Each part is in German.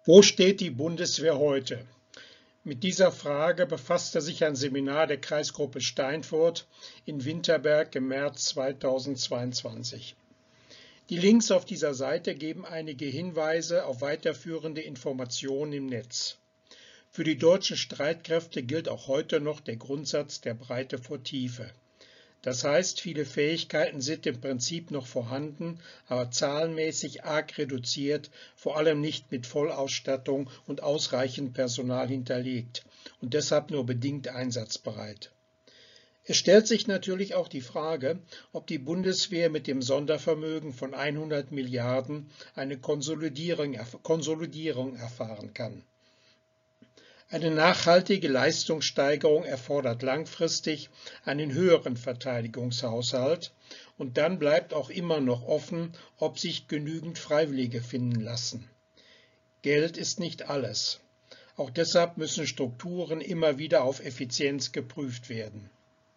Wo steht die Bundeswehr heute? Mit dieser Frage befasste sich ein Seminar der Kreisgruppe Steinfurt in Winterberg im März 2022. Die Links auf dieser Seite geben einige Hinweise auf weiterführende Informationen im Netz. Für die deutschen Streitkräfte gilt auch heute noch der Grundsatz der Breite vor Tiefe. Das heißt, viele Fähigkeiten sind im Prinzip noch vorhanden, aber zahlenmäßig arg reduziert, vor allem nicht mit Vollausstattung und ausreichend Personal hinterlegt und deshalb nur bedingt einsatzbereit. Es stellt sich natürlich auch die Frage, ob die Bundeswehr mit dem Sondervermögen von 100 Milliarden eine Konsolidierung erfahren kann. Eine nachhaltige Leistungssteigerung erfordert langfristig einen höheren Verteidigungshaushalt und dann bleibt auch immer noch offen, ob sich genügend Freiwillige finden lassen. Geld ist nicht alles. Auch deshalb müssen Strukturen immer wieder auf Effizienz geprüft werden.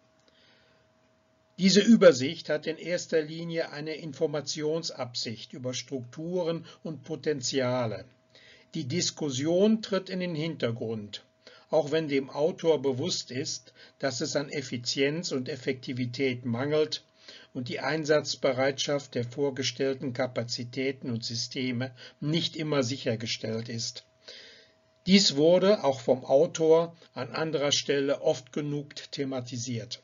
Diese Übersicht hat in erster Linie eine Informationsabsicht über Strukturen und Potenziale. Die Diskussion tritt in den Hintergrund, auch wenn dem Autor bewusst ist, dass es an Effizienz und Effektivität mangelt und die Einsatzbereitschaft der vorgestellten Kapazitäten und Systeme nicht immer sichergestellt ist. Dies wurde auch vom Autor an anderer Stelle oft genug thematisiert.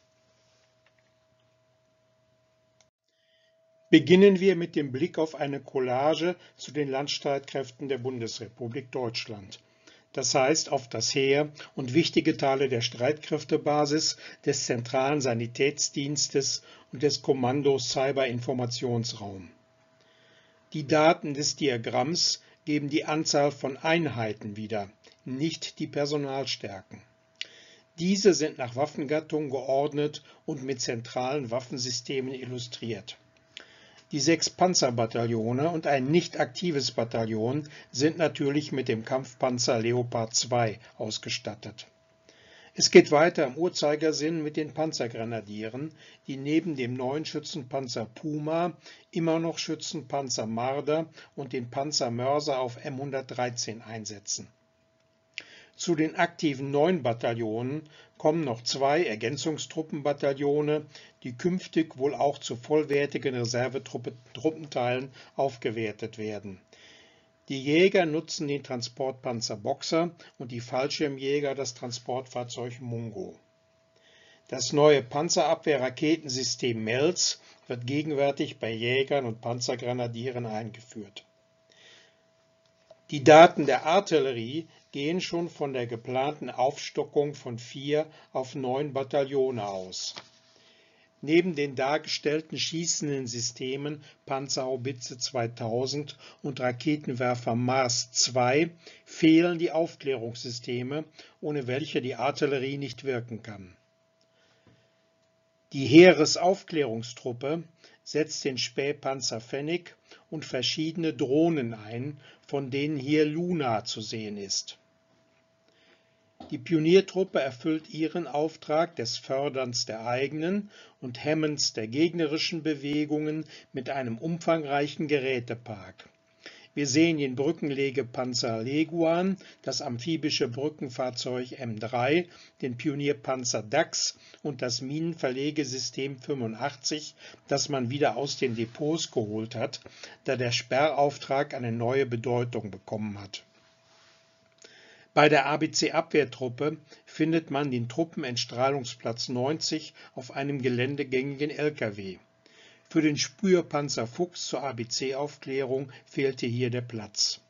Beginnen wir mit dem Blick auf eine Collage zu den Landstreitkräften der Bundesrepublik Deutschland. Das heißt auf das Heer und wichtige Teile der Streitkräftebasis, des zentralen Sanitätsdienstes und des Kommandos Cyberinformationsraum. Die Daten des Diagramms geben die Anzahl von Einheiten wieder, nicht die Personalstärken. Diese sind nach Waffengattung geordnet und mit zentralen Waffensystemen illustriert. Die 6 Panzerbataillone und ein nicht aktives Bataillon sind natürlich mit dem Kampfpanzer Leopard 2 ausgestattet. Es geht weiter im Uhrzeigersinn mit den Panzergrenadieren, die neben dem neuen Schützenpanzer Puma immer noch Schützenpanzer Marder und den Panzer Mörser auf M113 einsetzen. Zu den aktiven 9 Bataillonen kommen noch 2 Ergänzungstruppenbataillone, die künftig wohl auch zu vollwertigen Reservetruppenteilen aufgewertet werden. Die Jäger nutzen den Transportpanzer Boxer und die Fallschirmjäger das Transportfahrzeug Mungo. Das neue Panzerabwehrraketensystem MELS wird gegenwärtig bei Jägern und Panzergrenadieren eingeführt. Die Daten der Artillerie gehen schon von der geplanten Aufstockung von 4 auf 9 Bataillone aus. Neben den dargestellten schießenden Systemen Panzerhaubitze 2000 und Raketenwerfer Mars 2 fehlen die Aufklärungssysteme, ohne welche die Artillerie nicht wirken kann. Die Heeresaufklärungstruppe setzt den Spähpanzer Pfennig und verschiedene Drohnen ein, von denen hier Luna zu sehen ist. Die Pioniertruppe erfüllt ihren Auftrag des Förderns der eigenen und Hemmens der gegnerischen Bewegungen mit einem umfangreichen Gerätepark. Wir sehen den Brückenlegepanzer Leguan, das amphibische Brückenfahrzeug M3, den Pionierpanzer Dachs und das Minenverlegesystem 85, das man wieder aus den Depots geholt hat, da der Sperrauftrag eine neue Bedeutung bekommen hat. Bei der ABC-Abwehrtruppe findet man den Truppenentstrahlungsplatz 90 auf einem geländegängigen LKW. Für den Spürpanzer Fuchs zur ABC-Aufklärung fehlte hier der Platz.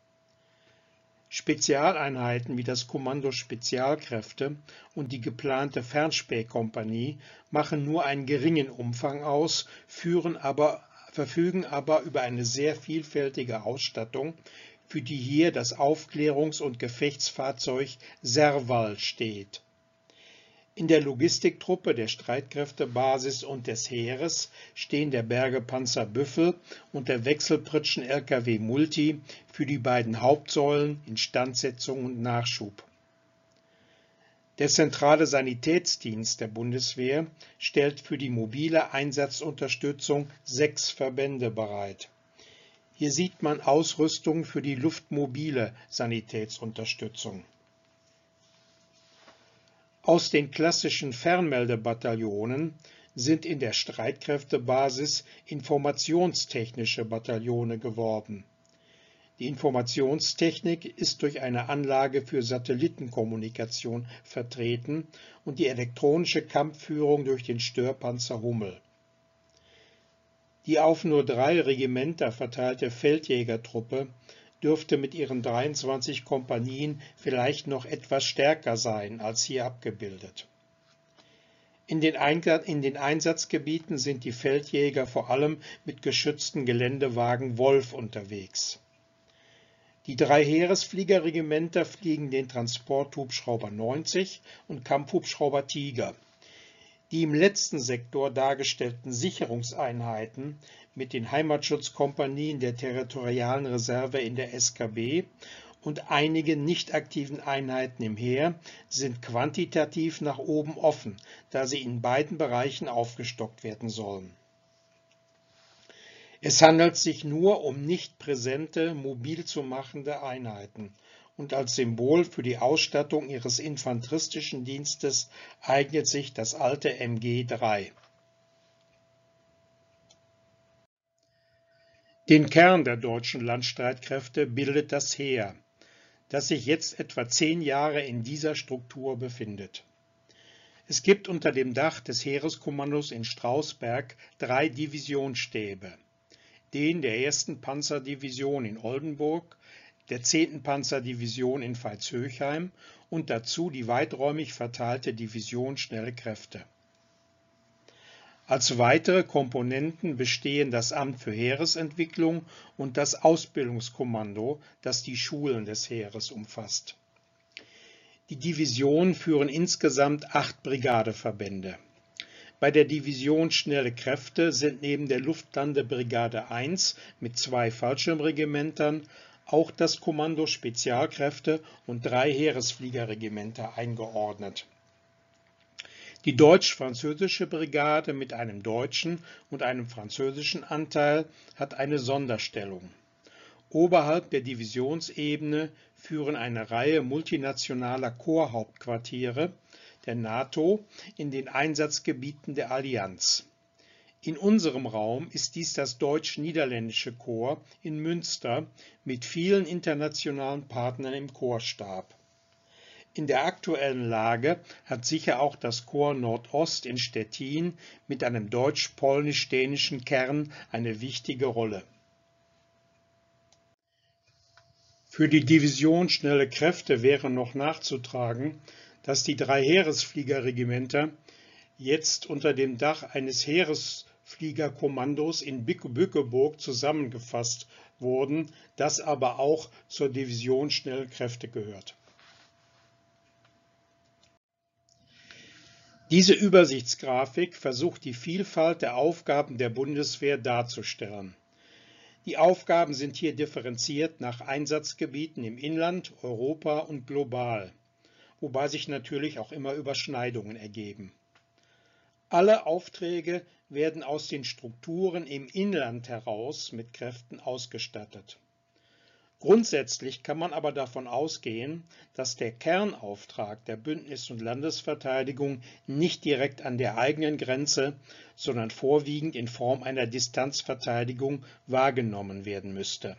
Spezialeinheiten wie das Kommando Spezialkräfte und die geplante Fernspähkompanie machen nur einen geringen Umfang aus, verfügen aber über eine sehr vielfältige Ausstattung, für die hier das Aufklärungs- und Gefechtsfahrzeug Serval steht. In der Logistiktruppe der Streitkräftebasis und des Heeres stehen der Bergepanzer Büffel und der Wechselpritschen-LKW Multi für die beiden Hauptsäulen Instandsetzung und Nachschub. Der zentrale Sanitätsdienst der Bundeswehr stellt für die mobile Einsatzunterstützung 6 Verbände bereit. Hier sieht man Ausrüstung für die luftmobile Sanitätsunterstützung. Aus den klassischen Fernmeldebataillonen sind in der Streitkräftebasis informationstechnische Bataillone geworden. Die Informationstechnik ist durch eine Anlage für Satellitenkommunikation vertreten und die elektronische Kampfführung durch den Störpanzer Hummel. Die auf nur 3 Regimenter verteilte Feldjägertruppe dürfte mit ihren 23 Kompanien vielleicht noch etwas stärker sein als hier abgebildet. In den Einsatzgebieten sind die Feldjäger vor allem mit geschützten Geländewagen Wolf unterwegs. Die 3 Heeresfliegerregimenter fliegen den Transporthubschrauber 90 und Kampfhubschrauber Tiger. Die im letzten Sektor dargestellten Sicherungseinheiten mit den Heimatschutzkompanien der Territorialen Reserve in der SKB und einigen nicht aktiven Einheiten im Heer sind quantitativ nach oben offen, da sie in beiden Bereichen aufgestockt werden sollen. Es handelt sich nur um nicht präsente, mobil zu machende Einheiten und als Symbol für die Ausstattung ihres infanteristischen Dienstes eignet sich das alte MG-3. Den Kern der deutschen Landstreitkräfte bildet das Heer, das sich jetzt etwa 10 Jahre in dieser Struktur befindet. Es gibt unter dem Dach des Heereskommandos in Strausberg 3 Divisionsstäbe. Den der 1. Panzerdivision in Oldenburg, der 10. Panzerdivision in Veitshöchheim und dazu die weiträumig verteilte Division Schnelle Kräfte. Als weitere Komponenten bestehen das Amt für Heeresentwicklung und das Ausbildungskommando, das die Schulen des Heeres umfasst. Die Divisionen führen insgesamt 8 Brigadeverbände. Bei der Division Schnelle Kräfte sind neben der Luftlandebrigade 1 mit 2 Fallschirmregimentern auch das Kommando Spezialkräfte und 3 Heeresfliegerregimenter eingeordnet. Die deutsch-französische Brigade mit einem deutschen und einem französischen Anteil hat eine Sonderstellung. Oberhalb der Divisionsebene führen eine Reihe multinationaler Korpshauptquartiere der NATO in den Einsatzgebieten der Allianz. In unserem Raum ist dies das deutsch-niederländische Korps in Münster mit vielen internationalen Partnern im Korpsstab. In der aktuellen Lage hat sicher auch das Korps Nordost in Stettin mit einem deutsch-polnisch-dänischen Kern eine wichtige Rolle. Für die Division Schnelle Kräfte wäre noch nachzutragen, dass die 3 Heeresfliegerregimenter jetzt unter dem Dach eines Heeresfliegerkommandos in Bückeburg zusammengefasst wurden, das aber auch zur Division Schnelle Kräfte gehört. Diese Übersichtsgrafik versucht die Vielfalt der Aufgaben der Bundeswehr darzustellen. Die Aufgaben sind hier differenziert nach Einsatzgebieten im Inland, Europa und global, wobei sich natürlich auch immer Überschneidungen ergeben. Alle Aufträge werden aus den Strukturen im Inland heraus mit Kräften ausgestattet. Grundsätzlich kann man aber davon ausgehen, dass der Kernauftrag der Bündnis- und Landesverteidigung nicht direkt an der eigenen Grenze, sondern vorwiegend in Form einer Distanzverteidigung wahrgenommen werden müsste.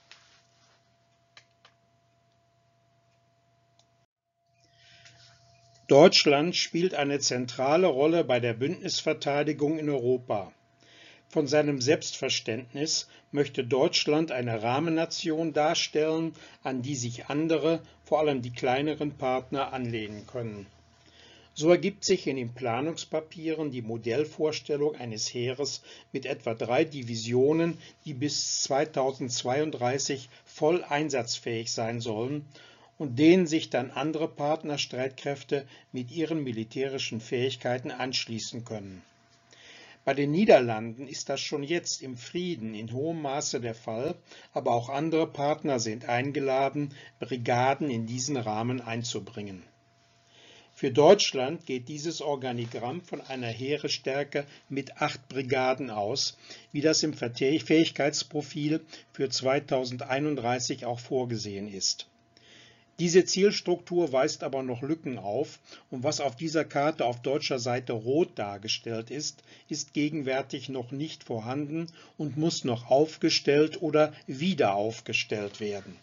Deutschland spielt eine zentrale Rolle bei der Bündnisverteidigung in Europa. Von seinem Selbstverständnis möchte Deutschland eine Rahmennation darstellen, an die sich andere, vor allem die kleineren Partner, anlehnen können. So ergibt sich in den Planungspapieren die Modellvorstellung eines Heeres mit etwa 3 Divisionen, die bis 2032 voll einsatzfähig sein sollen und denen sich dann andere Partnerstreitkräfte mit ihren militärischen Fähigkeiten anschließen können. Bei den Niederlanden ist das schon jetzt im Frieden in hohem Maße der Fall, aber auch andere Partner sind eingeladen, Brigaden in diesen Rahmen einzubringen. Für Deutschland geht dieses Organigramm von einer Heeresstärke mit 8 Brigaden aus, wie das im Fähigkeitsprofil für 2031 auch vorgesehen ist. Diese Zielstruktur weist aber noch Lücken auf, und was auf dieser Karte auf deutscher Seite rot dargestellt ist, ist gegenwärtig noch nicht vorhanden und muss noch aufgestellt oder wieder aufgestellt werden.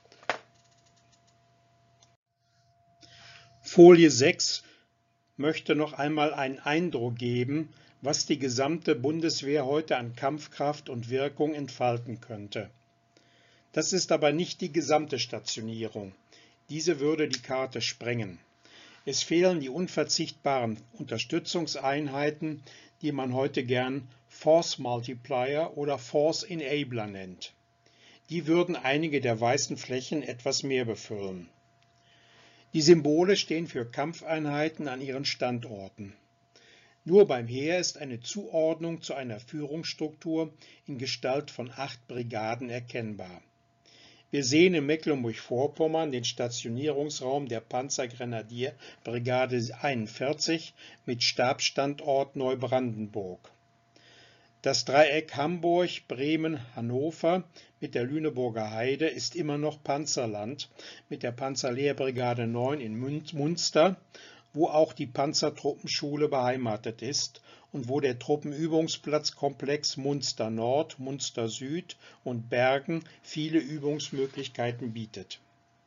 Folie 6 möchte noch einmal einen Eindruck geben, was die gesamte Bundeswehr heute an Kampfkraft und Wirkung entfalten könnte. Das ist aber nicht die gesamte Stationierung. Diese würde die Karte sprengen. Es fehlen die unverzichtbaren Unterstützungseinheiten, die man heute gern Force Multiplier oder Force Enabler nennt. Die würden einige der weißen Flächen etwas mehr befüllen. Die Symbole stehen für Kampfeinheiten an ihren Standorten. Nur beim Heer ist eine Zuordnung zu einer Führungsstruktur in Gestalt von 8 Brigaden erkennbar. Wir sehen in Mecklenburg-Vorpommern den Stationierungsraum der Panzergrenadierbrigade 41 mit Stabsstandort Neubrandenburg. Das Dreieck Hamburg, Bremen, Hannover mit der Lüneburger Heide ist immer noch Panzerland mit der Panzerlehrbrigade 9 in Munster, wo auch die Panzertruppenschule beheimatet ist und wo der Truppenübungsplatzkomplex Munster Nord, Munster Süd und Bergen viele Übungsmöglichkeiten bietet.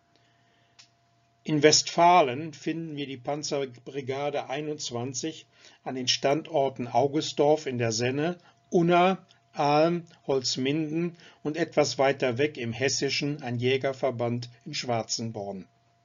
In Westfalen finden wir die Panzerbrigade 21 an den Standorten Augustdorf in der Senne, Unna, Alm, Holzminden und etwas weiter weg im Hessischen ein Jägerverband in Schwarzenborn.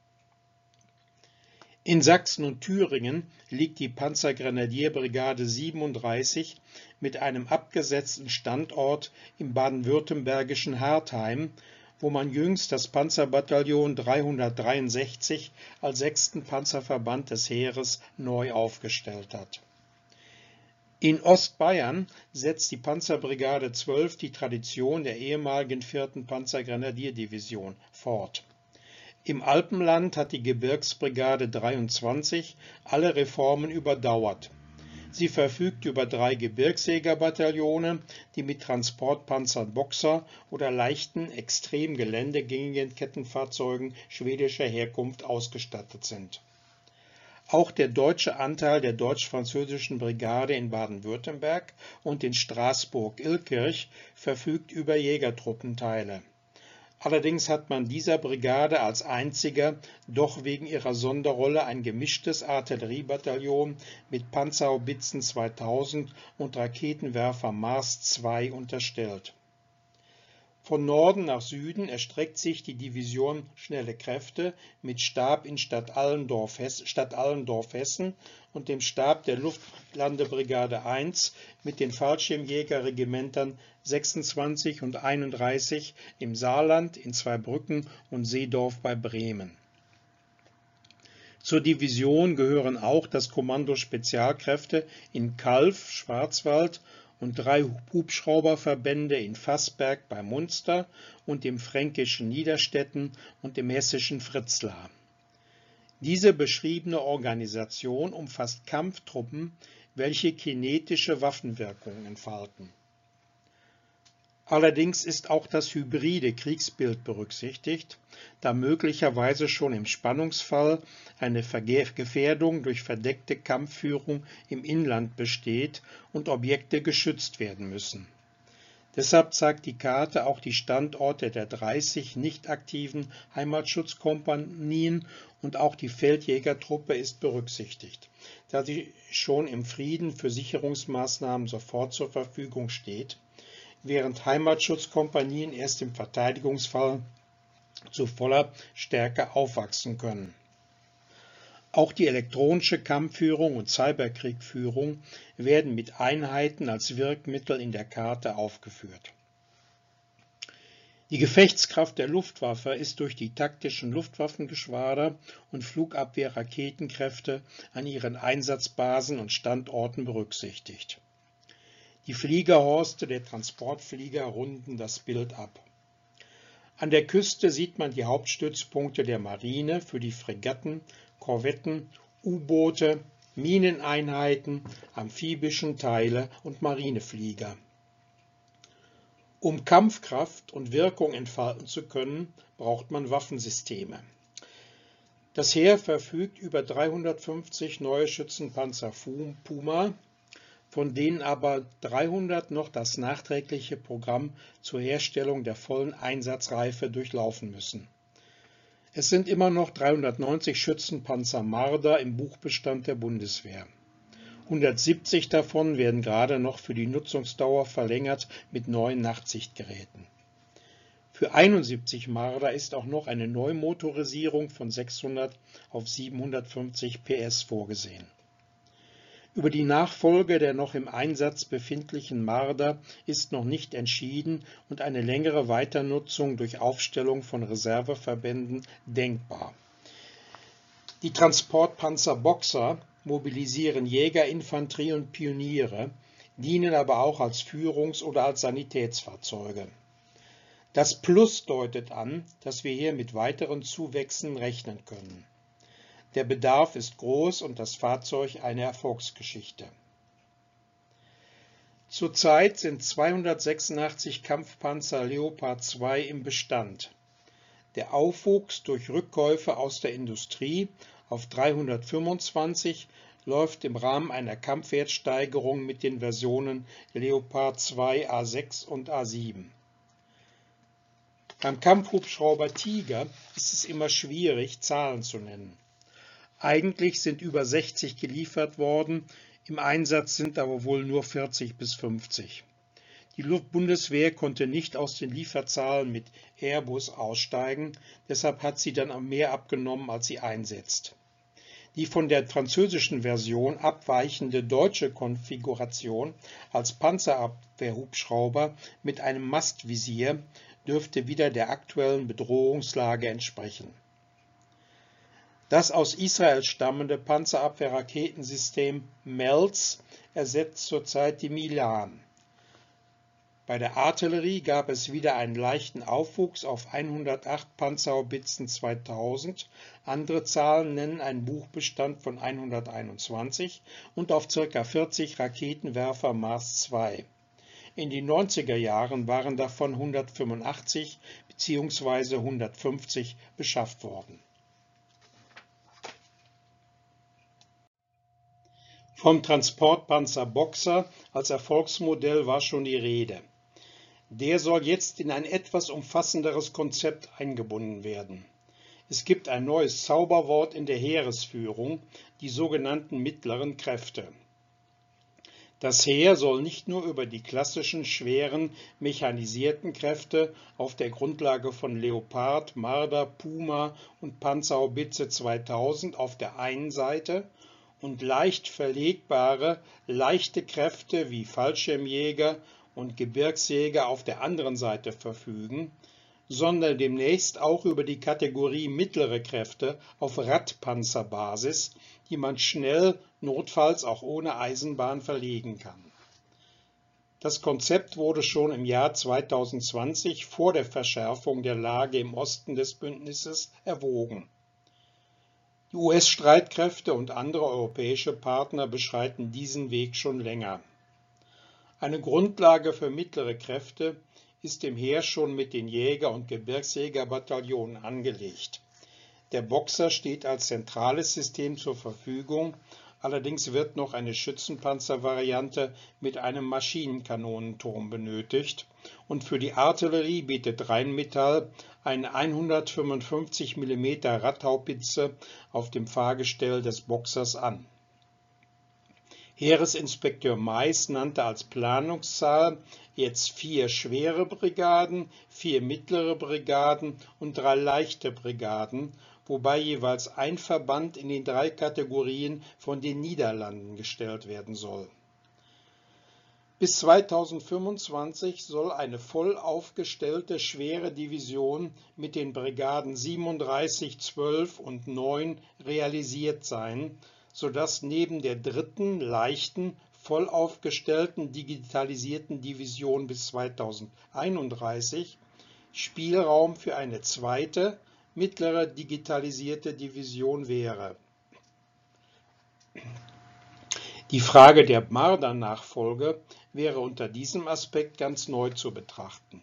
In Sachsen und Thüringen liegt die Panzergrenadierbrigade 37 mit einem abgesetzten Standort im baden-württembergischen Hartheim, wo man jüngst das Panzerbataillon 363 als 6. Panzerverband des Heeres neu aufgestellt hat. In Ostbayern setzt die Panzerbrigade 12 die Tradition der ehemaligen 4. Panzergrenadierdivision fort. Im Alpenland hat die Gebirgsbrigade 23 alle Reformen überdauert. Sie verfügt über 3 Gebirgsjägerbataillone, die mit Transportpanzern Boxer oder leichten, extrem geländegängigen Kettenfahrzeugen schwedischer Herkunft ausgestattet sind. Auch der deutsche Anteil der deutsch-französischen Brigade in Baden-Württemberg und in Straßburg-Illkirch verfügt über Jägertruppenteile. Allerdings hat man dieser Brigade als einziger doch wegen ihrer Sonderrolle ein gemischtes Artilleriebataillon mit Panzerhaubitzen 2000 und Raketenwerfer Mars II unterstellt. Von Norden nach Süden erstreckt sich die Division Schnelle Kräfte mit Stab in Stadt Allendorf, Hessen und dem Stab der Luftlandebrigade 1 mit den Fallschirmjägerregimentern 26 und 31 im Saarland, in Zweibrücken und Seedorf bei Bremen. Zur Division gehören auch das Kommando Spezialkräfte in Calw, Schwarzwald, und 3 Hubschrauberverbände in Vassberg bei Munster und im fränkischen Niederstetten und im hessischen Fritzlar. Diese beschriebene Organisation umfasst Kampftruppen, welche kinetische Waffenwirkung entfalten. Allerdings ist auch das hybride Kriegsbild berücksichtigt, da möglicherweise schon im Spannungsfall eine Gefährdung durch verdeckte Kampfführung im Inland besteht und Objekte geschützt werden müssen. Deshalb zeigt die Karte auch die Standorte der 30 nicht aktiven Heimatschutzkompanien und auch die Feldjägertruppe ist berücksichtigt, da sie schon im Frieden für Sicherungsmaßnahmen sofort zur Verfügung steht, während Heimatschutzkompanien erst im Verteidigungsfall zu voller Stärke aufwachsen können. Auch die elektronische Kampfführung und Cyberkriegführung werden mit Einheiten als Wirkmittel in der Karte aufgeführt. Die Gefechtskraft der Luftwaffe ist durch die taktischen Luftwaffengeschwader und Flugabwehr-Raketenkräfte an ihren Einsatzbasen und Standorten berücksichtigt. Die Fliegerhorste der Transportflieger runden das Bild ab. An der Küste sieht man die Hauptstützpunkte der Marine für die Fregatten, Korvetten, U-Boote, Mineneinheiten, amphibischen Teile und Marineflieger. Um Kampfkraft und Wirkung entfalten zu können, braucht man Waffensysteme. Das Heer verfügt über 350 neue Schützenpanzer Puma, von denen aber 300 noch das nachträgliche Programm zur Herstellung der vollen Einsatzreife durchlaufen müssen. Es sind immer noch 390 Schützenpanzer Marder im Buchbestand der Bundeswehr. 170 davon werden gerade noch für die Nutzungsdauer verlängert mit neuen Nachtsichtgeräten. Für 71 Marder ist auch noch eine Neumotorisierung von 600 auf 750 PS vorgesehen. Über die Nachfolge der noch im Einsatz befindlichen Marder ist noch nicht entschieden und eine längere Weiternutzung durch Aufstellung von Reserveverbänden denkbar. Die Transportpanzer Boxer mobilisieren Jägerinfanterie und Pioniere, dienen aber auch als Führungs- oder als Sanitätsfahrzeuge. Das Plus deutet an, dass wir hier mit weiteren Zuwächsen rechnen können. Der Bedarf ist groß und das Fahrzeug eine Erfolgsgeschichte. Zurzeit sind 286 Kampfpanzer Leopard 2 im Bestand. Der Aufwuchs durch Rückkäufe aus der Industrie auf 325 läuft im Rahmen einer Kampfwertsteigerung mit den Versionen Leopard 2 A6 und A7. Beim Kampfhubschrauber Tiger ist es immer schwierig, Zahlen zu nennen. Eigentlich sind über 60 geliefert worden, im Einsatz sind aber wohl nur 40 bis 50. Die Bundeswehr konnte nicht aus den Lieferzahlen mit Airbus aussteigen, deshalb hat sie dann mehr abgenommen, als sie einsetzt. Die von der französischen Version abweichende deutsche Konfiguration als Panzerabwehrhubschrauber mit einem Mastvisier dürfte wieder der aktuellen Bedrohungslage entsprechen. Das aus Israel stammende Panzerabwehrraketensystem MELS ersetzt zurzeit die Milan. Bei der Artillerie gab es wieder einen leichten Aufwuchs auf 108 Panzerhaubitzen 2000, andere Zahlen nennen einen Buchbestand von 121 und auf ca. 40 Raketenwerfer Mars II. In den 90er Jahren waren davon 185 bzw. 150 beschafft worden. Vom Transportpanzer Boxer als Erfolgsmodell war schon die Rede. Der soll jetzt in ein etwas umfassenderes Konzept eingebunden werden. Es gibt ein neues Zauberwort in der Heeresführung, die sogenannten mittleren Kräfte. Das Heer soll nicht nur über die klassischen, schweren, mechanisierten Kräfte auf der Grundlage von Leopard, Marder, Puma und Panzerhaubitze 2000 auf der einen Seite und leicht verlegbare, leichte Kräfte wie Fallschirmjäger und Gebirgsjäger auf der anderen Seite verfügen, sondern demnächst auch über die Kategorie mittlere Kräfte auf Radpanzerbasis, die man schnell, notfalls auch ohne Eisenbahn verlegen kann. Das Konzept wurde schon im Jahr 2020 vor der Verschärfung der Lage im Osten des Bündnisses erwogen. Die US-Streitkräfte und andere europäische Partner beschreiten diesen Weg schon länger. Eine Grundlage für mittlere Kräfte ist im Heer schon mit den Jäger- und Gebirgsjägerbataillonen angelegt. Der Boxer steht als zentrales System zur Verfügung, allerdings wird noch eine Schützenpanzervariante mit einem Maschinenkanonenturm benötigt und für die Artillerie bietet Rheinmetall eine 155 mm Radhaubitze auf dem Fahrgestell des Boxers an. Heeresinspekteur Mais nannte als Planungszahl jetzt 4 schwere Brigaden, 4 mittlere Brigaden und 3 leichte Brigaden, wobei jeweils ein Verband in den 3 Kategorien von den Niederlanden gestellt werden soll. Bis 2025 soll eine voll aufgestellte schwere Division mit den Brigaden 37, 12 und 9 realisiert sein, sodass neben der 3. leichten, voll aufgestellten digitalisierten Division bis 2031 Spielraum für eine 2. mittlere digitalisierte Division wäre. Die Frage der Marder-Nachfolge wäre unter diesem Aspekt ganz neu zu betrachten.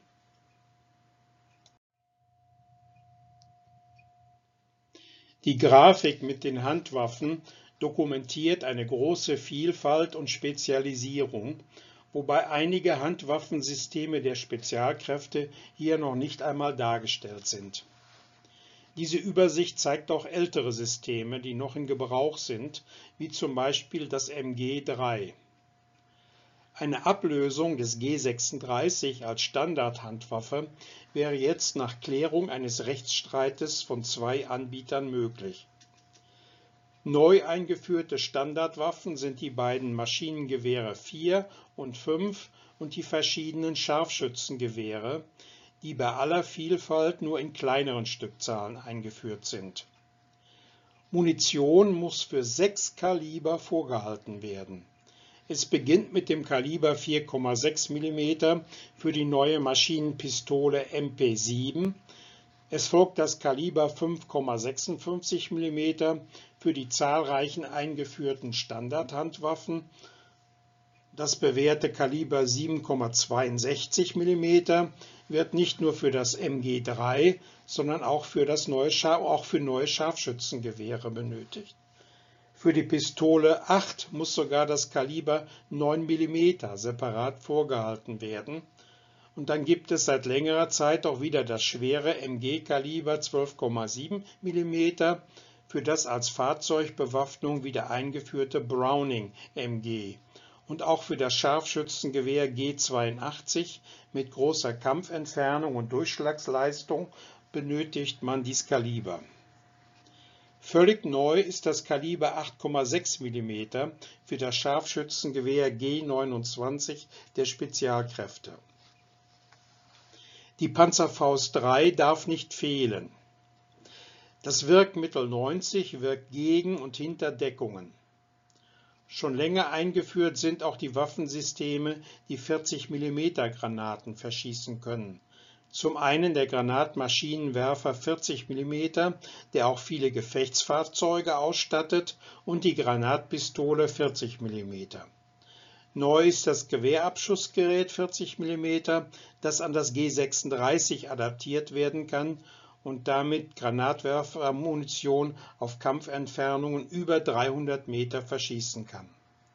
Die Grafik mit den Handwaffen dokumentiert eine große Vielfalt und Spezialisierung, wobei einige Handwaffensysteme der Spezialkräfte hier noch nicht einmal dargestellt sind. Diese Übersicht zeigt auch ältere Systeme, die noch in Gebrauch sind, wie zum Beispiel das MG3. Eine Ablösung des G36 als Standardhandwaffe wäre jetzt nach Klärung eines Rechtsstreites von 2 Anbietern möglich. Neu eingeführte Standardwaffen sind die beiden Maschinengewehre 4 und 5 und die verschiedenen Scharfschützengewehre, die bei aller Vielfalt nur in kleineren Stückzahlen eingeführt sind. Munition muss für 6 Kaliber vorgehalten werden. Es beginnt mit dem Kaliber 4,6 mm für die neue Maschinenpistole MP7. Es folgt das Kaliber 5,56 mm für die zahlreichen eingeführten Standardhandwaffen, das bewährte Kaliber 7,62 mm wird nicht nur für das MG3, sondern auch für neue Scharfschützengewehre benötigt. Für die Pistole 8 muss sogar das Kaliber 9 mm separat vorgehalten werden. Und dann gibt es seit längerer Zeit auch wieder das schwere MG-Kaliber 12,7 mm für das als Fahrzeugbewaffnung wieder eingeführte Browning MG. Und auch für das Scharfschützengewehr G82 mit großer Kampfentfernung und Durchschlagsleistung benötigt man dies Kaliber. Völlig neu ist das Kaliber 8,6 mm für das Scharfschützengewehr G29 der Spezialkräfte. Die Panzerfaust 3 darf nicht fehlen. Das Wirkmittel 90 wirkt gegen und hinter Deckungen. Schon länger eingeführt sind auch die Waffensysteme, die 40 mm Granaten verschießen können. Zum einen der Granatmaschinenwerfer 40 mm, der auch viele Gefechtsfahrzeuge ausstattet, und die Granatpistole 40 mm. Neu ist das Gewehrabschussgerät 40 mm, das an das G36 adaptiert werden kann und damit Granatwerfermunition auf Kampfentfernungen über 300 Meter verschießen kann.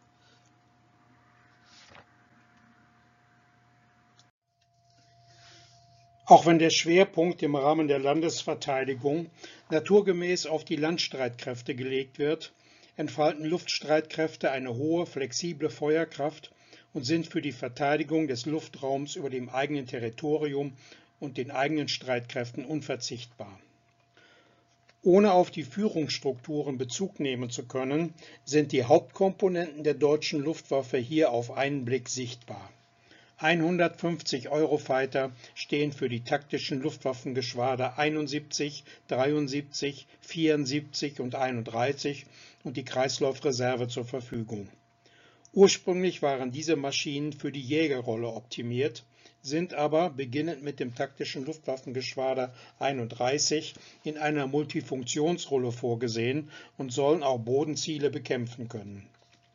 Auch wenn der Schwerpunkt im Rahmen der Landesverteidigung naturgemäß auf die Landstreitkräfte gelegt wird, entfalten Luftstreitkräfte eine hohe, flexible Feuerkraft und sind für die Verteidigung des Luftraums über dem eigenen Territorium und den eigenen Streitkräften unverzichtbar. Ohne auf die Führungsstrukturen Bezug nehmen zu können, sind die Hauptkomponenten der deutschen Luftwaffe hier auf einen Blick sichtbar. 150 Eurofighter stehen für die taktischen Luftwaffengeschwader 71, 73, 74 und 31 und die Kreislaufreserve zur Verfügung. Ursprünglich waren diese Maschinen für die Jägerrolle optimiert, sind aber, beginnend mit dem taktischen Luftwaffengeschwader 31, in einer Multifunktionsrolle vorgesehen und sollen auch Bodenziele bekämpfen können.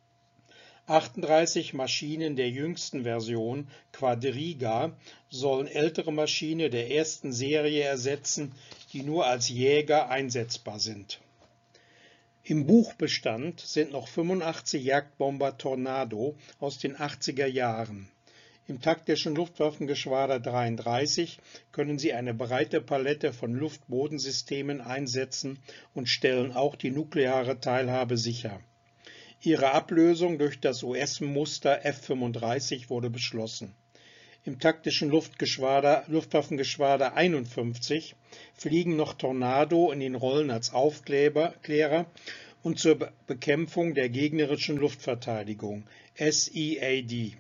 38 Maschinen der jüngsten Version, Quadriga, sollen ältere Maschinen der ersten Serie ersetzen, die nur als Jäger einsetzbar sind. Im Buchbestand sind noch 85 Jagdbomber Tornado aus den 80er Jahren. Im taktischen Luftwaffengeschwader 33 können sie eine breite Palette von Luft-Bodensystemen einsetzen und stellen auch die nukleare Teilhabe sicher. Ihre Ablösung durch das US-Muster F-35 wurde beschlossen. Im taktischen Luftwaffengeschwader 51 fliegen noch Tornado in den Rollen als Aufklärer und zur Bekämpfung der gegnerischen Luftverteidigung, SEAD.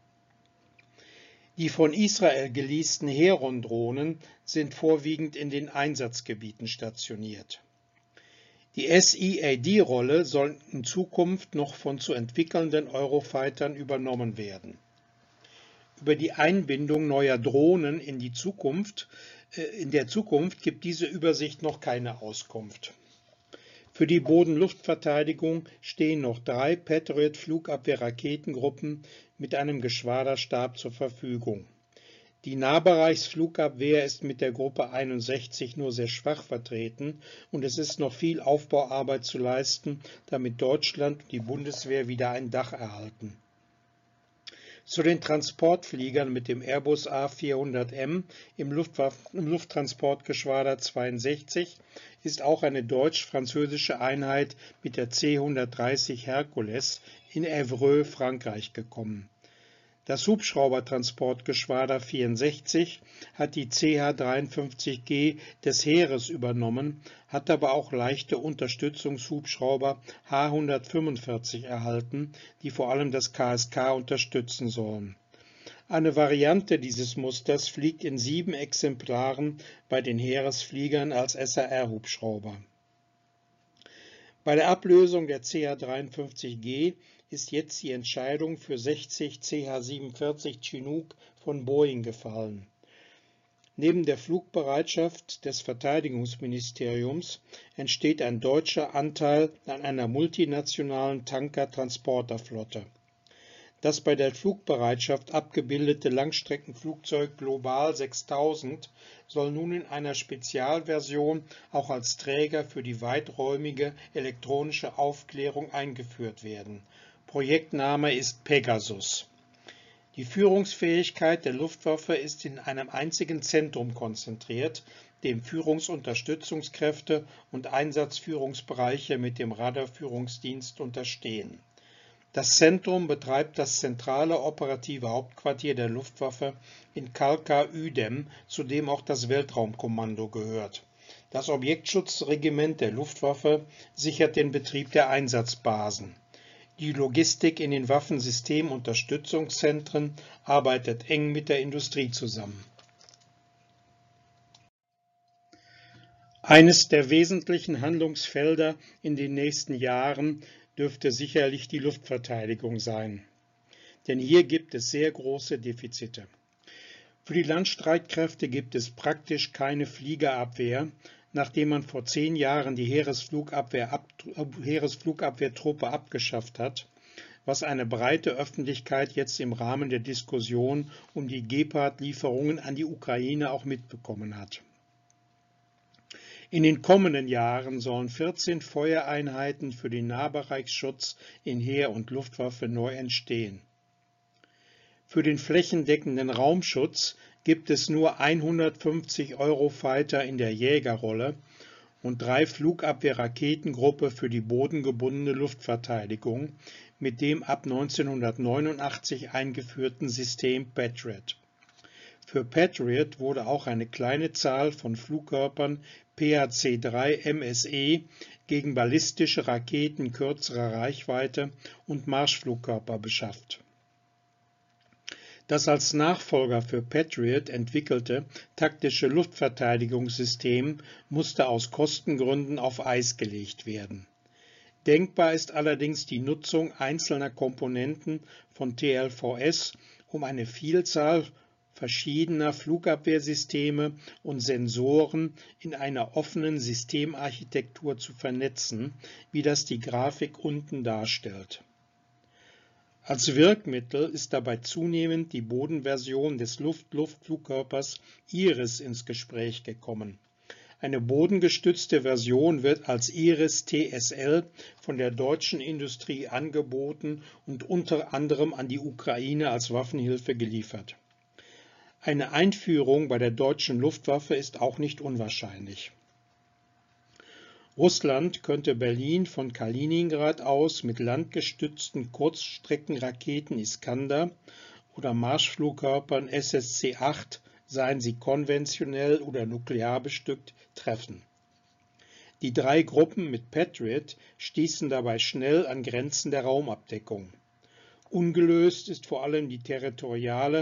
Die von Israel geleasten Heron-Drohnen sind vorwiegend in den Einsatzgebieten stationiert. Die SEAD-Rolle soll in Zukunft noch von zu entwickelnden Eurofightern übernommen werden. Über die Einbindung neuer Drohnen in der Zukunft gibt diese Übersicht noch keine Auskunft. Für die Boden-Luft-Verteidigung stehen noch 3 Patriot-Flugabwehr-Raketengruppen mit einem Geschwaderstab zur Verfügung. Die Nahbereichsflugabwehr ist mit der Gruppe 61 nur sehr schwach vertreten und es ist noch viel Aufbauarbeit zu leisten, damit Deutschland und die Bundeswehr wieder ein Dach erhalten. Zu den Transportfliegern mit dem Airbus A400M im Lufttransportgeschwader 62 ist auch eine deutsch-französische Einheit mit der C-130 Hercules in Évreux, Frankreich gekommen. Das Hubschraubertransportgeschwader 64 hat die CH-53G des Heeres übernommen, hat aber auch leichte Unterstützungshubschrauber H-145 erhalten, die vor allem das KSK unterstützen sollen. Eine Variante dieses Musters fliegt in 7 Exemplaren bei den Heeresfliegern als SAR-Hubschrauber. Bei der Ablösung der CH-53G ist jetzt die Entscheidung für 60 CH-47 Chinook von Boeing gefallen. Neben der Flugbereitschaft des Verteidigungsministeriums entsteht ein deutscher Anteil an einer multinationalen Tanker-Transporterflotte. Das bei der Flugbereitschaft abgebildete Langstreckenflugzeug Global 6000 soll nun in einer Spezialversion auch als Träger für die weiträumige elektronische Aufklärung eingeführt werden. Projektname ist Pegasus. Die Führungsfähigkeit der Luftwaffe ist in einem einzigen Zentrum konzentriert, dem Führungsunterstützungskräfte und Einsatzführungsbereiche mit dem Radarführungsdienst unterstehen. Das Zentrum betreibt das zentrale operative Hauptquartier der Luftwaffe in Kalka-Uydem, zu dem auch das Weltraumkommando gehört. Das Objektschutzregiment der Luftwaffe sichert den Betrieb der Einsatzbasen. Die Logistik in den Waffensystemunterstützungszentren arbeitet eng mit der Industrie zusammen. Eines der wesentlichen Handlungsfelder in den nächsten Jahren dürfte sicherlich die Luftverteidigung sein. Denn hier gibt es sehr große Defizite. Für die Landstreitkräfte gibt es praktisch keine Fliegerabwehr, nachdem man vor 10 Jahren die Heeresflugabwehrtruppe abgeschafft hat, was eine breite Öffentlichkeit jetzt im Rahmen der Diskussion um die Gepard-Lieferungen an die Ukraine auch mitbekommen hat. In den kommenden Jahren sollen 14 Feuereinheiten für den Nahbereichsschutz in Heer und Luftwaffe neu entstehen. Für den flächendeckenden Raumschutz gibt es nur 150 Eurofighter in der Jägerrolle und 3 Flugabwehr-Raketengruppe für die bodengebundene Luftverteidigung mit dem ab 1989 eingeführten System Patriot. Für Patriot wurde auch eine kleine Zahl von Flugkörpern PAC-3 MSE gegen ballistische Raketen kürzerer Reichweite und Marschflugkörper beschafft. Das als Nachfolger für Patriot entwickelte taktische Luftverteidigungssystem musste aus Kostengründen auf Eis gelegt werden. Denkbar ist allerdings die Nutzung einzelner Komponenten von TLVS, um eine Vielzahl verschiedener Flugabwehrsysteme und Sensoren in einer offenen Systemarchitektur zu vernetzen, wie das die Grafik unten darstellt. Als Wirkmittel ist dabei zunehmend die Bodenversion des Luftflugkörpers Iris ins Gespräch gekommen. Eine bodengestützte Version wird als Iris TSL von der deutschen Industrie angeboten und unter anderem an die Ukraine als Waffenhilfe geliefert. Eine Einführung bei der deutschen Luftwaffe ist auch nicht unwahrscheinlich. Russland könnte Berlin von Kaliningrad aus mit landgestützten Kurzstreckenraketen Iskander oder Marschflugkörpern SSC-8, seien sie konventionell oder nuklear bestückt, treffen. Die 3 Gruppen mit Patriot stießen dabei schnell an Grenzen der Raumabdeckung. Ungelöst ist vor allem die territoriale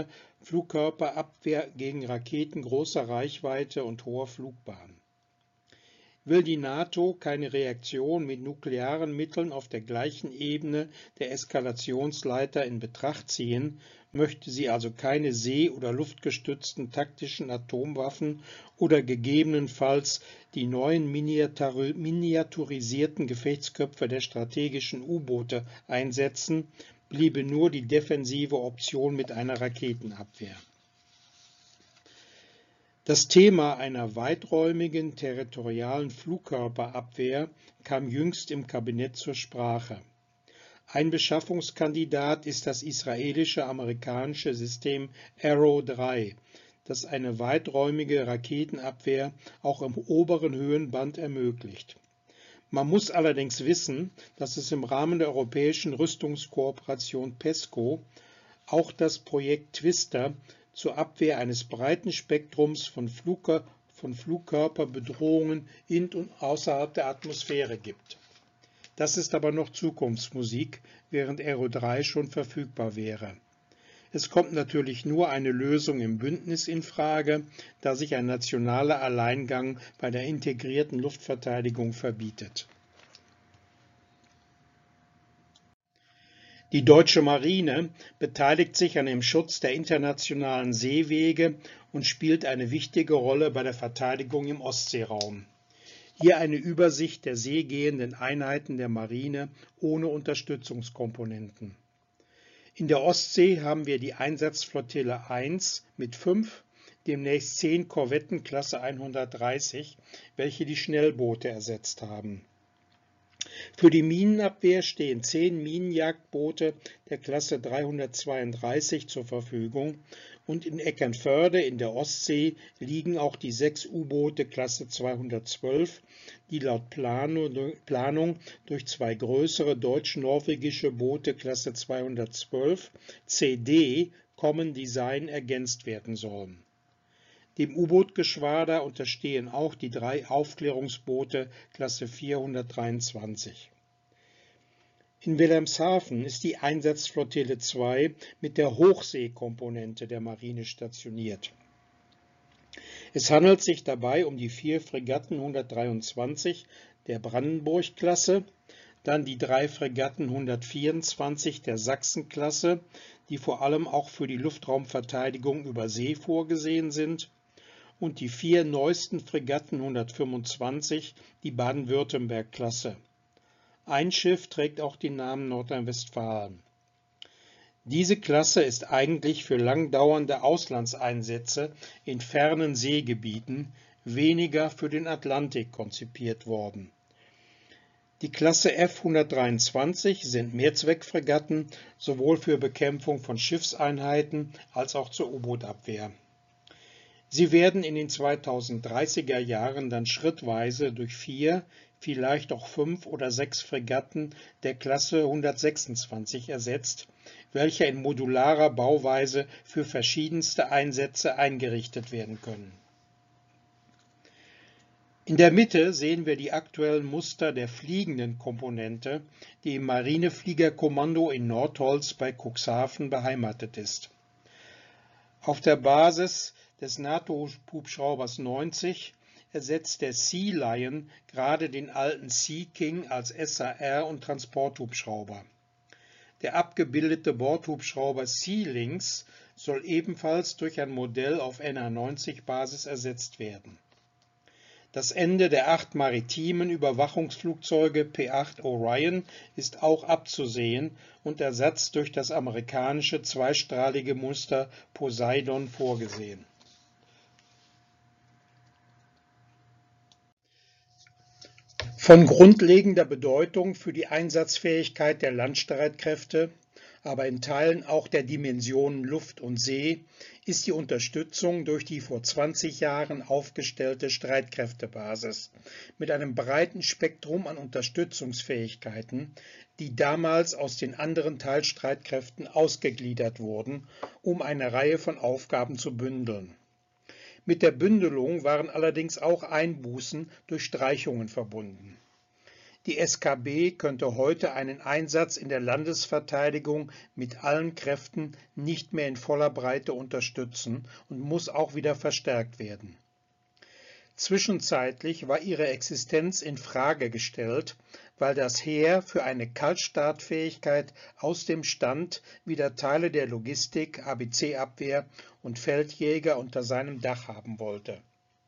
Flugkörperabwehr gegen Raketen großer Reichweite und hoher Flugbahn. Will die NATO keine Reaktion mit nuklearen Mitteln auf der gleichen Ebene der Eskalationsleiter in Betracht ziehen, möchte sie also keine see- oder luftgestützten taktischen Atomwaffen oder gegebenenfalls die neuen miniaturisierten Gefechtsköpfe der strategischen U-Boote einsetzen, bliebe nur die defensive Option mit einer Raketenabwehr. Das Thema einer weiträumigen territorialen Flugkörperabwehr kam jüngst im Kabinett zur Sprache. Ein Beschaffungskandidat ist das israelische-amerikanische System Arrow 3, das eine weiträumige Raketenabwehr auch im oberen Höhenband ermöglicht. Man muss allerdings wissen, dass es im Rahmen der europäischen Rüstungskooperation PESCO auch das Projekt Twister zur Abwehr eines breiten Spektrums von Flugkörperbedrohungen in und außerhalb der Atmosphäre gibt. Das ist aber noch Zukunftsmusik, während Arrow 3 schon verfügbar wäre. Es kommt natürlich nur eine Lösung im Bündnis in Frage, da sich ein nationaler Alleingang bei der integrierten Luftverteidigung verbietet. Die deutsche Marine beteiligt sich an dem Schutz der internationalen Seewege und spielt eine wichtige Rolle bei der Verteidigung im Ostseeraum. Hier eine Übersicht der seegehenden Einheiten der Marine ohne Unterstützungskomponenten. In der Ostsee haben wir die Einsatzflottille 1 mit 5, demnächst 10 Korvetten Klasse 130, welche die Schnellboote ersetzt haben. Für die Minenabwehr stehen 10 Minenjagdboote der Klasse 332 zur Verfügung und in Eckernförde in der Ostsee liegen auch die 6 U-Boote Klasse 212, die laut Planung durch 2 größere deutsch-norwegische Boote Klasse 212 CD Common Design ergänzt werden sollen. Dem U-Boot-Geschwader unterstehen auch die 3 Aufklärungsboote Klasse 423. In Wilhelmshaven ist die Einsatzflottille 2 mit der Hochseekomponente der Marine stationiert. Es handelt sich dabei um die 4 Fregatten 123 der Brandenburg-Klasse, dann die 3 Fregatten 124 der Sachsen-Klasse, die vor allem auch für die Luftraumverteidigung über See vorgesehen sind, und die 4 neuesten Fregatten 125, die Baden-Württemberg-Klasse. Ein Schiff trägt auch den Namen Nordrhein-Westfalen. Diese Klasse ist eigentlich für langdauernde Auslandseinsätze in fernen Seegebieten, weniger für den Atlantik konzipiert worden. Die Klasse F-123 sind Mehrzweckfregatten, sowohl für Bekämpfung von Schiffseinheiten als auch zur U-Boot-Abwehr. Sie werden in den 2030er Jahren dann schrittweise durch 4, vielleicht auch 5 oder 6 Fregatten der Klasse 126 ersetzt, welche in modularer Bauweise für verschiedenste Einsätze eingerichtet werden können. In der Mitte sehen wir die aktuellen Muster der fliegenden Komponente, die im Marinefliegerkommando in Nordholz bei Cuxhaven beheimatet ist. Auf der Basis des NATO-Hubschraubers 90 ersetzt der Sea Lion gerade den alten Sea King als SAR- und Transporthubschrauber. Der abgebildete Bordhubschrauber Sea Lynx soll ebenfalls durch ein Modell auf NH-90-Basis ersetzt werden. Das Ende der 8 maritimen Überwachungsflugzeuge P-8 Orion ist auch abzusehen und Ersatz durch das amerikanische zweistrahlige Muster Poseidon vorgesehen. Von grundlegender Bedeutung für die Einsatzfähigkeit der Landstreitkräfte, aber in Teilen auch der Dimensionen Luft und See, ist die Unterstützung durch die vor 20 Jahren aufgestellte Streitkräftebasis mit einem breiten Spektrum an Unterstützungsfähigkeiten, die damals aus den anderen Teilstreitkräften ausgegliedert wurden, um eine Reihe von Aufgaben zu bündeln. Mit der Bündelung waren allerdings auch Einbußen durch Streichungen verbunden. Die SKB könnte heute einen Einsatz in der Landesverteidigung mit allen Kräften nicht mehr in voller Breite unterstützen und muss auch wieder verstärkt werden. Zwischenzeitlich war ihre Existenz in Frage gestellt, weil das Heer für eine Kaltstartfähigkeit aus dem Stand wieder Teile der Logistik, ABC-Abwehr und Feldjäger unter seinem Dach haben wollte.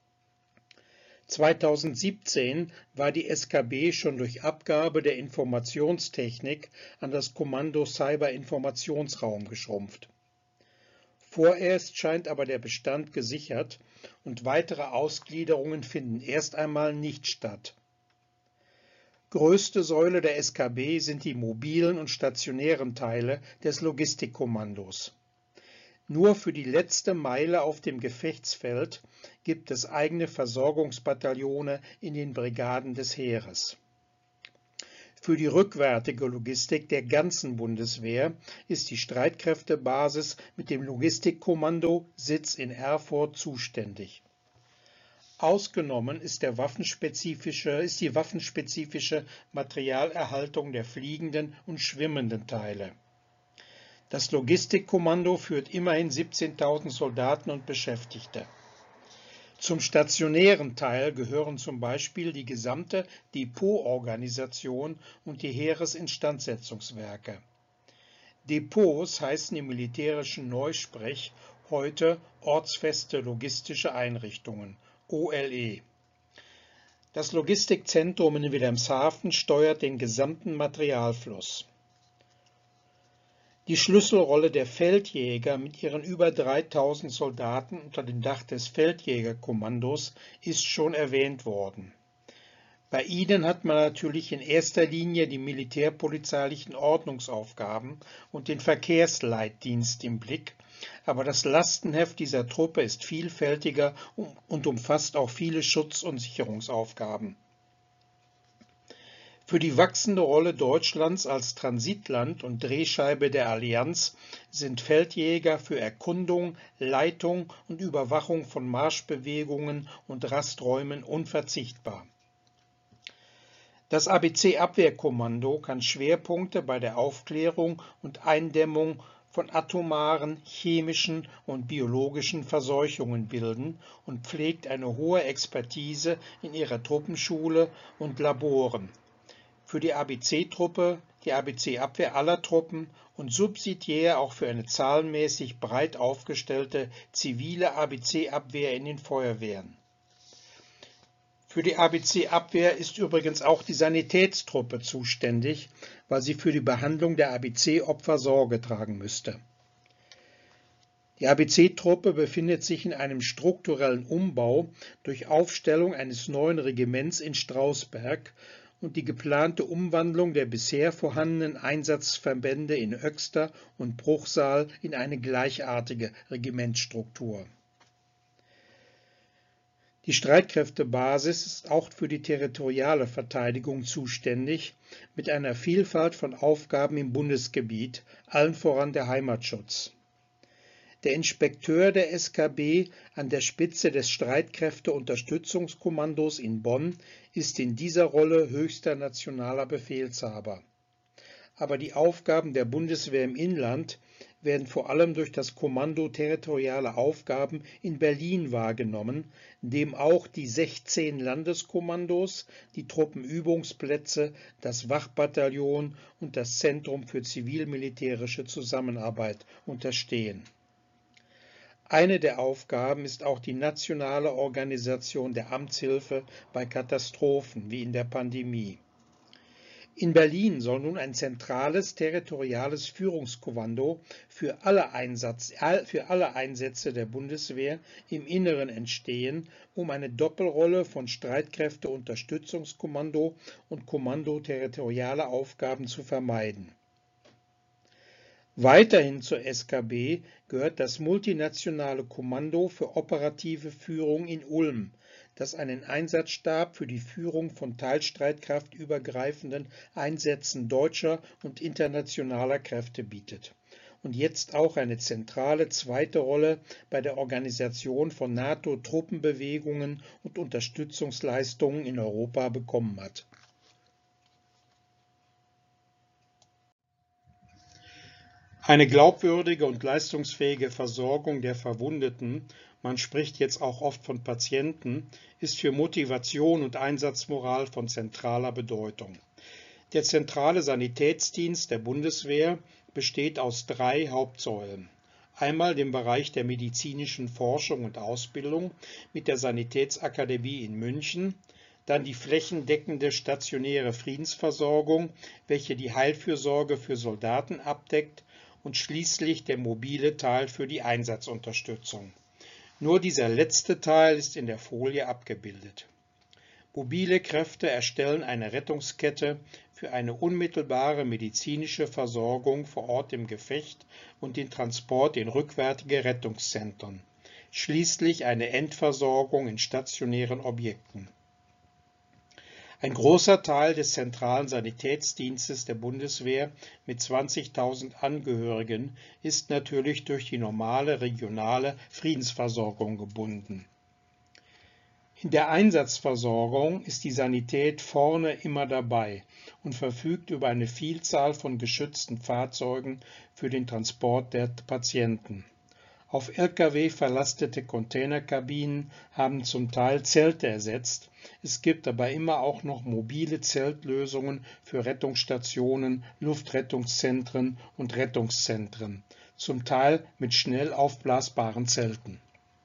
2017 war die SKB schon durch Abgabe der Informationstechnik an das Kommando Cyber-Informationsraum geschrumpft. Vorerst scheint aber der Bestand gesichert und weitere Ausgliederungen finden erst einmal nicht statt. Größte Säule der SKB sind die mobilen und stationären Teile des Logistikkommandos. Nur für die letzte Meile auf dem Gefechtsfeld gibt es eigene Versorgungsbataillone in den Brigaden des Heeres. Für die rückwärtige Logistik der ganzen Bundeswehr ist die Streitkräftebasis mit dem Logistikkommando Sitz in Erfurt zuständig. Ausgenommen ist die waffenspezifische Materialerhaltung der fliegenden und schwimmenden Teile. Das Logistikkommando führt immerhin 17.000 Soldaten und Beschäftigte. Zum stationären Teil gehören zum Beispiel die gesamte Depotorganisation und die Heeresinstandsetzungswerke. Depots heißen im militärischen Neusprech heute ortsfeste logistische Einrichtungen, OLE. Das Logistikzentrum in Wilhelmshaven steuert den gesamten Materialfluss. Die Schlüsselrolle der Feldjäger mit ihren über 3.000 Soldaten unter dem Dach des Feldjägerkommandos ist schon erwähnt worden. Bei ihnen hat man natürlich in erster Linie die militärpolizeilichen Ordnungsaufgaben und den Verkehrsleitdienst im Blick, aber das Lastenheft dieser Truppe ist vielfältiger und umfasst auch viele Schutz- und Sicherungsaufgaben. Für die wachsende Rolle Deutschlands als Transitland und Drehscheibe der Allianz sind Feldjäger für Erkundung, Leitung und Überwachung von Marschbewegungen und Rasträumen unverzichtbar. Das ABC-Abwehrkommando kann Schwerpunkte bei der Aufklärung und Eindämmung von atomaren, chemischen und biologischen Verseuchungen bilden und pflegt eine hohe Expertise in ihrer Truppenschule und Laboren. Für die ABC-Truppe, die ABC-Abwehr aller Truppen und subsidiär auch für eine zahlenmäßig breit aufgestellte zivile ABC-Abwehr in den Feuerwehren. Für die ABC-Abwehr ist übrigens auch die Sanitätstruppe zuständig, weil sie für die Behandlung der ABC-Opfer Sorge tragen müsste. Die ABC-Truppe befindet sich in einem strukturellen Umbau durch Aufstellung eines neuen Regiments in Strausberg und die geplante Umwandlung der bisher vorhandenen Einsatzverbände in Höxter und Bruchsal in eine gleichartige Regimentsstruktur. Die Streitkräftebasis ist auch für die territoriale Verteidigung zuständig, mit einer Vielfalt von Aufgaben im Bundesgebiet, allen voran der Heimatschutz. Der Inspekteur der SKB an der Spitze des Streitkräfteunterstützungskommandos in Bonn ist in dieser Rolle höchster nationaler Befehlshaber. Aber die Aufgaben der Bundeswehr im Inland werden vor allem durch das Kommando Territoriale Aufgaben in Berlin wahrgenommen, dem auch die 16 Landeskommandos, die Truppenübungsplätze, das Wachbataillon und das Zentrum für zivil-militärische Zusammenarbeit unterstehen. Eine der Aufgaben ist auch die nationale Organisation der Amtshilfe bei Katastrophen wie in der Pandemie. In Berlin soll nun ein zentrales territoriales Führungskommando für alle Einsätze der Bundeswehr im Inneren entstehen, um eine Doppelrolle von Streitkräfteunterstützungskommando und Kommando territoriale Aufgaben zu vermeiden. Weiterhin zur SKB gehört das multinationale Kommando für operative Führung in Ulm, das einen Einsatzstab für die Führung von teilstreitkraftübergreifenden Einsätzen deutscher und internationaler Kräfte bietet und jetzt auch eine zentrale zweite Rolle bei der Organisation von NATO-Truppenbewegungen und Unterstützungsleistungen in Europa bekommen hat. Eine glaubwürdige und leistungsfähige Versorgung der Verwundeten man spricht jetzt auch oft von Patienten, ist für Motivation und Einsatzmoral von zentraler Bedeutung. Der zentrale Sanitätsdienst der Bundeswehr besteht aus 3 Hauptsäulen. Einmal dem Bereich der medizinischen Forschung und Ausbildung mit der Sanitätsakademie in München, dann die flächendeckende stationäre Friedensversorgung, welche die Heilfürsorge für Soldaten abdeckt, und schließlich der mobile Teil für die Einsatzunterstützung. Nur dieser letzte Teil ist in der Folie abgebildet. Mobile Kräfte erstellen eine Rettungskette für eine unmittelbare medizinische Versorgung vor Ort im Gefecht und den Transport in rückwärtige Rettungszentren, schließlich eine Endversorgung in stationären Objekten. Ein großer Teil des zentralen Sanitätsdienstes der Bundeswehr mit 20.000 Angehörigen ist natürlich durch die normale regionale Friedensversorgung gebunden. In der Einsatzversorgung ist die Sanität vorne immer dabei und verfügt über eine Vielzahl von geschützten Fahrzeugen für den Transport der Patienten. Auf Lkw verlastete Containerkabinen haben zum Teil Zelte ersetzt. Es gibt aber immer auch noch mobile Zeltlösungen für Rettungsstationen, Luftrettungszentren und Rettungszentren, zum Teil mit schnell aufblasbaren Zelten.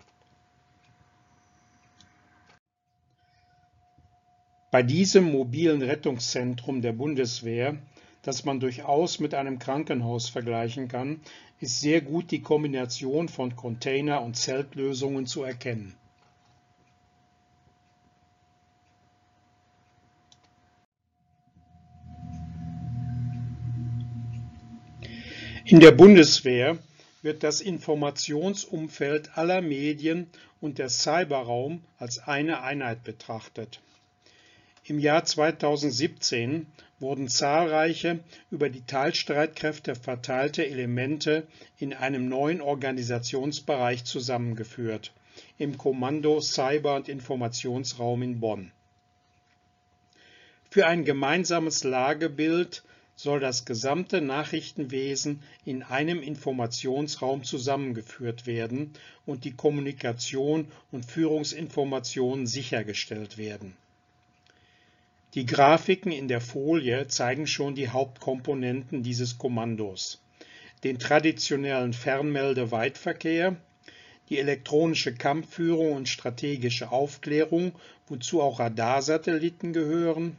Bei diesem mobilen Rettungszentrum der Bundeswehr, das man durchaus mit einem Krankenhaus vergleichen kann, ist sehr gut die Kombination von Container- und Zeltlösungen zu erkennen. In der Bundeswehr wird das Informationsumfeld aller Medien und der Cyberraum als eine Einheit betrachtet. Im Jahr 2017 wurden zahlreiche über die Teilstreitkräfte verteilte Elemente in einem neuen Organisationsbereich zusammengeführt, im Kommando Cyber- und Informationsraum in Bonn. Für ein gemeinsames Lagebild soll das gesamte Nachrichtenwesen in einem Informationsraum zusammengeführt werden und die Kommunikation und Führungsinformationen sichergestellt werden. Die Grafiken in der Folie zeigen schon die Hauptkomponenten dieses Kommandos: den traditionellen Fernmelde-Weitverkehr, die elektronische Kampfführung und strategische Aufklärung, wozu auch Radarsatelliten gehören.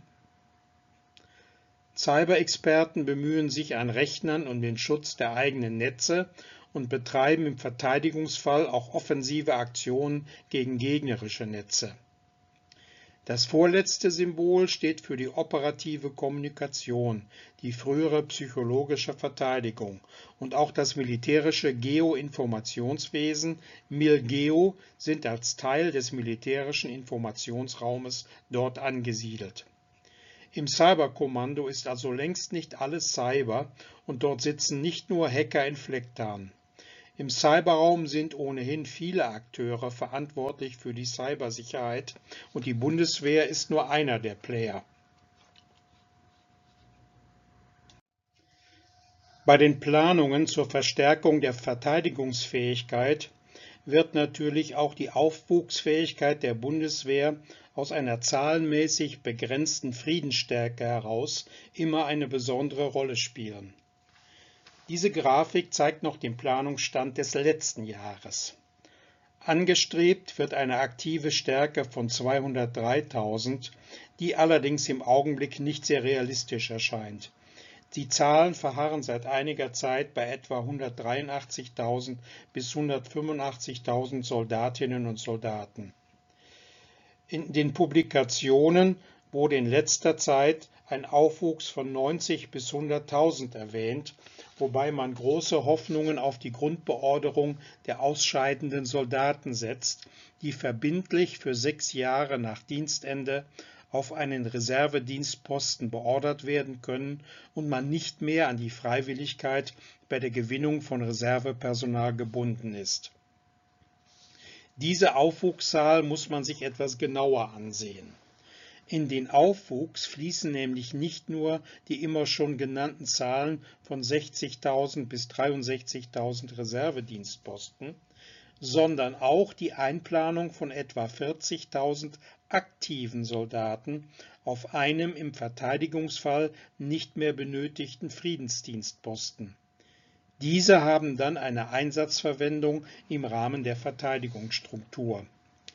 Cyber-Experten bemühen sich an Rechnern um den Schutz der eigenen Netze und betreiben im Verteidigungsfall auch offensive Aktionen gegen gegnerische Netze. Das vorletzte Symbol steht für die operative Kommunikation, die frühere psychologische Verteidigung, und auch das militärische Geoinformationswesen MilGeo sind als Teil des militärischen Informationsraumes dort angesiedelt. Im Cyberkommando ist also längst nicht alles Cyber und dort sitzen nicht nur Hacker in Flecktarn. Im Cyberraum sind ohnehin viele Akteure verantwortlich für die Cybersicherheit und die Bundeswehr ist nur einer der Player. Bei den Planungen zur Verstärkung der Verteidigungsfähigkeit wird natürlich auch die Aufwuchsfähigkeit der Bundeswehr aus einer zahlenmäßig begrenzten Friedensstärke heraus immer eine besondere Rolle spielen. Diese Grafik zeigt noch den Planungsstand des letzten Jahres. Angestrebt wird eine aktive Stärke von 203.000, die allerdings im Augenblick nicht sehr realistisch erscheint. Die Zahlen verharren seit einiger Zeit bei etwa 183.000 bis 185.000 Soldatinnen und Soldaten. In den Publikationen wurde in letzter Zeit ein Aufwuchs von 90 bis 100.000 erwähnt, wobei man große Hoffnungen auf die Grundbeorderung der ausscheidenden Soldaten setzt, die verbindlich für 6 Jahre nach Dienstende auf einen Reservedienstposten beordert werden können und man nicht mehr an die Freiwilligkeit bei der Gewinnung von Reservepersonal gebunden ist. Diese Aufwuchszahl muss man sich etwas genauer ansehen. In den Aufwuchs fließen nämlich nicht nur die immer schon genannten Zahlen von 60.000 bis 63.000 Reservedienstposten, sondern auch die Einplanung von etwa 40.000 aktiven Soldaten auf einem im Verteidigungsfall nicht mehr benötigten Friedensdienstposten. Diese haben dann eine Einsatzverwendung im Rahmen der Verteidigungsstruktur.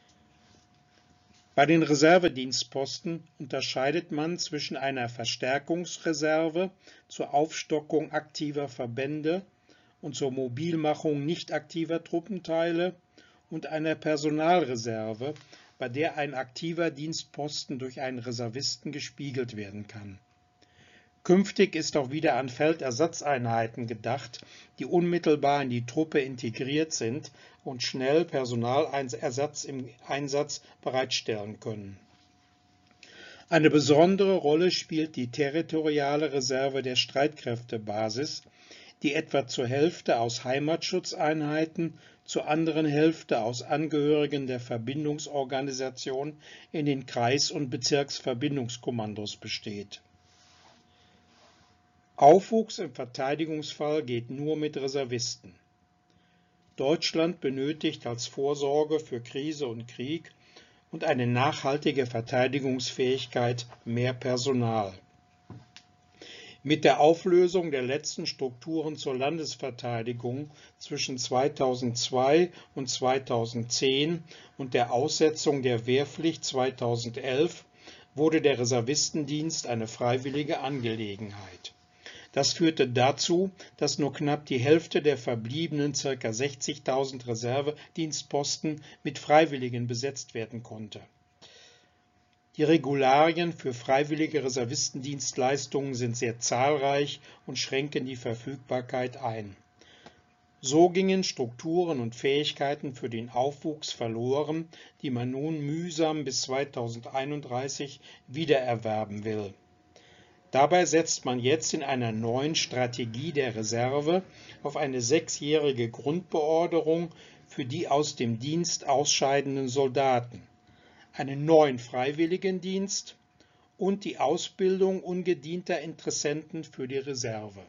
Bei den Reservedienstposten unterscheidet man zwischen einer Verstärkungsreserve zur Aufstockung aktiver Verbände und zur Mobilmachung nicht aktiver Truppenteile und einer Personalreserve, bei der ein aktiver Dienstposten durch einen Reservisten gespiegelt werden kann. Künftig ist auch wieder an Feldersatzeinheiten gedacht, die unmittelbar in die Truppe integriert sind und schnell Personalersatz im Einsatz bereitstellen können. Eine besondere Rolle spielt die territoriale Reserve der Streitkräftebasis, die etwa zur Hälfte aus Heimatschutzeinheiten, zur anderen Hälfte aus Angehörigen der Verbindungsorganisation in den Kreis- und Bezirksverbindungskommandos besteht. Aufwuchs im Verteidigungsfall geht nur mit Reservisten. Deutschland benötigt als Vorsorge für Krise und Krieg und eine nachhaltige Verteidigungsfähigkeit mehr Personal. Mit der Auflösung der letzten Strukturen zur Landesverteidigung zwischen 2002 und 2010 und der Aussetzung der Wehrpflicht 2011 wurde der Reservistendienst eine freiwillige Angelegenheit. Das führte dazu, dass nur knapp die Hälfte der verbliebenen ca. 60.000 Reservedienstposten mit Freiwilligen besetzt werden konnte. Die Regularien für freiwillige Reservistendienstleistungen sind sehr zahlreich und schränken die Verfügbarkeit ein. So gingen Strukturen und Fähigkeiten für den Aufwuchs verloren, die man nun mühsam bis 2031 wiedererwerben will. Dabei setzt man jetzt in einer neuen Strategie der Reserve auf eine 6-jährige Grundbeorderung für die aus dem Dienst ausscheidenden Soldaten, einen neuen Freiwilligendienst und die Ausbildung ungedienter Interessenten für die Reserve.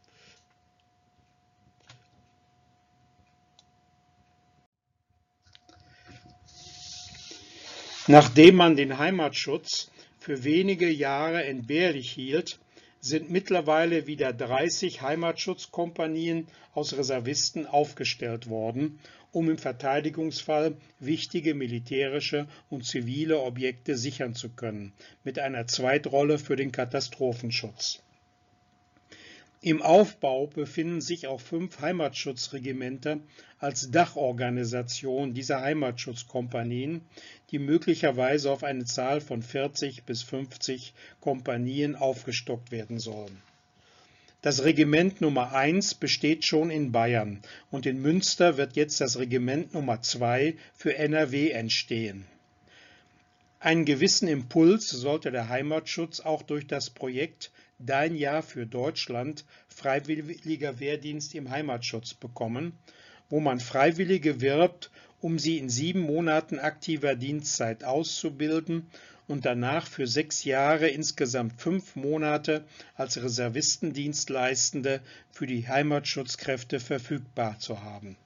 Nachdem man den Heimatschutz für wenige Jahre entbehrlich hielt, sind mittlerweile wieder 30 Heimatschutzkompanien aus Reservisten aufgestellt worden, um im Verteidigungsfall wichtige militärische und zivile Objekte sichern zu können, mit einer Zweitrolle für den Katastrophenschutz. Im Aufbau befinden sich auch 5 Heimatschutzregimenter als Dachorganisation dieser Heimatschutzkompanien, die möglicherweise auf eine Zahl von 40 bis 50 Kompanien aufgestockt werden sollen. Das Regiment Nummer 1 besteht schon in Bayern und in Münster wird jetzt das Regiment Nummer 2 für NRW entstehen. Einen gewissen Impuls sollte der Heimatschutz auch durch das Projekt Dein Jahr für Deutschland – Freiwilliger Wehrdienst im Heimatschutz bekommen, wo man Freiwillige wirbt, um sie in 7 Monaten aktiver Dienstzeit auszubilden und danach für 6 Jahre insgesamt 5 Monate als Reservistendienstleistende für die Heimatschutzkräfte verfügbar zu haben.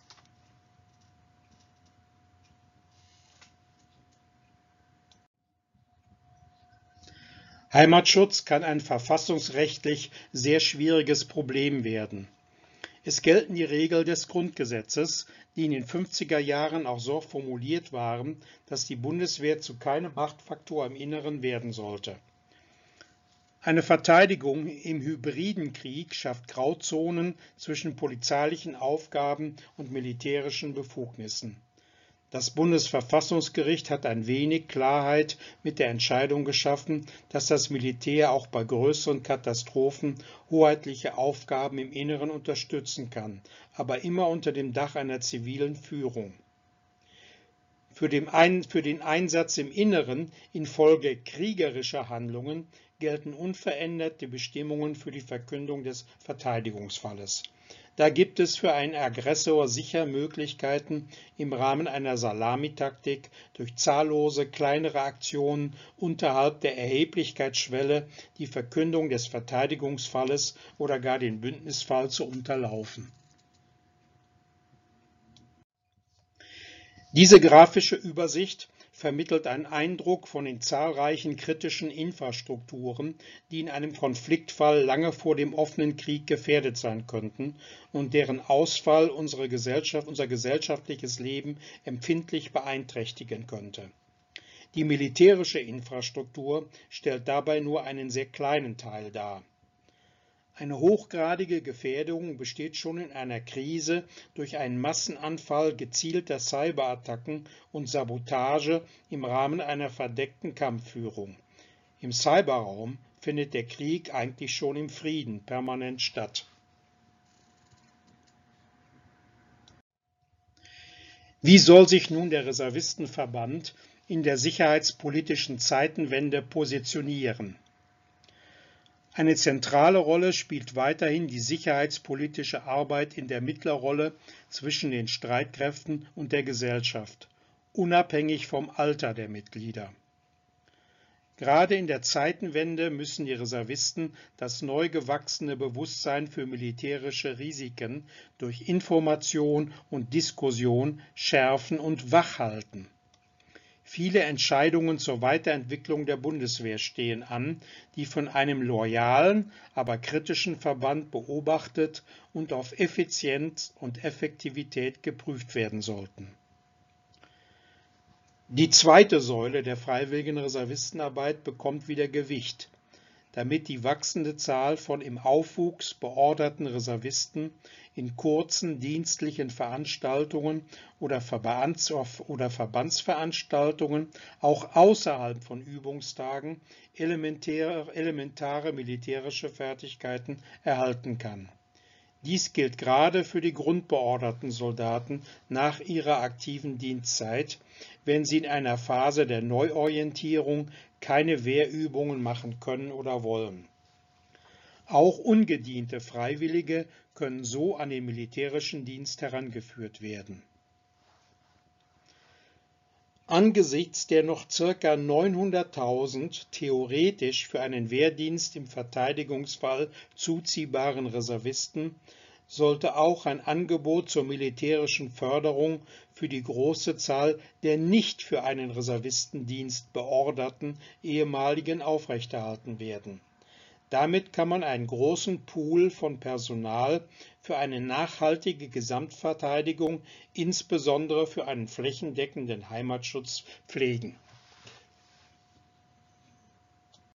Heimatschutz kann ein verfassungsrechtlich sehr schwieriges Problem werden. Es gelten die Regeln des Grundgesetzes, die in den 50er Jahren auch so formuliert waren, dass die Bundeswehr zu keinem Machtfaktor im Inneren werden sollte. Eine Verteidigung im hybriden Krieg schafft Grauzonen zwischen polizeilichen Aufgaben und militärischen Befugnissen. Das Bundesverfassungsgericht hat ein wenig Klarheit mit der Entscheidung geschaffen, dass das Militär auch bei größeren Katastrophen hoheitliche Aufgaben im Inneren unterstützen kann, aber immer unter dem Dach einer zivilen Führung. Für den Einsatz im Inneren infolge kriegerischer Handlungen gelten unverändert die Bestimmungen für die Verkündung des Verteidigungsfalles. Da gibt es für einen Aggressor sicher Möglichkeiten, im Rahmen einer Salamitaktik durch zahllose kleinere Aktionen unterhalb der Erheblichkeitsschwelle die Verkündung des Verteidigungsfalles oder gar den Bündnisfall zu unterlaufen. Diese grafische Übersicht vermittelt einen Eindruck von den zahlreichen kritischen Infrastrukturen, die in einem Konfliktfall lange vor dem offenen Krieg gefährdet sein könnten und deren Ausfall unser gesellschaftliches Leben empfindlich beeinträchtigen könnte. Die militärische Infrastruktur stellt dabei nur einen sehr kleinen Teil dar. Eine hochgradige Gefährdung besteht schon in einer Krise durch einen Massenanfall gezielter Cyberattacken und Sabotage im Rahmen einer verdeckten Kampfführung. Im Cyberraum findet der Krieg eigentlich schon im Frieden permanent statt. Wie soll sich nun der Reservistenverband in der sicherheitspolitischen Zeitenwende positionieren? Eine zentrale Rolle spielt weiterhin die sicherheitspolitische Arbeit in der Mittlerrolle zwischen den Streitkräften und der Gesellschaft, unabhängig vom Alter der Mitglieder. Gerade in der Zeitenwende müssen die Reservisten das neu gewachsene Bewusstsein für militärische Risiken durch Information und Diskussion schärfen und wachhalten. Viele Entscheidungen zur Weiterentwicklung der Bundeswehr stehen an, die von einem loyalen, aber kritischen Verband beobachtet und auf Effizienz und Effektivität geprüft werden sollten. Die zweite Säule der freiwilligen Reservistenarbeit bekommt wieder Gewicht, damit die wachsende Zahl von im Aufwuchs beorderten Reservisten in kurzen dienstlichen Veranstaltungen oder Verbandsveranstaltungen auch außerhalb von Übungstagen elementare militärische Fertigkeiten erhalten kann. Dies gilt gerade für die grundbeorderten Soldaten nach ihrer aktiven Dienstzeit, wenn sie in einer Phase der Neuorientierung keine Wehrübungen machen können oder wollen. Auch ungediente Freiwillige können so an den militärischen Dienst herangeführt werden. Angesichts der noch ca. 900.000 theoretisch für einen Wehrdienst im Verteidigungsfall zuziehbaren Reservisten sollte auch ein Angebot zur militärischen Förderung für die große Zahl der nicht für einen Reservistendienst beorderten ehemaligen aufrechterhalten werden. Damit kann man einen großen Pool von Personal für eine nachhaltige Gesamtverteidigung, insbesondere für einen flächendeckenden Heimatschutz, pflegen.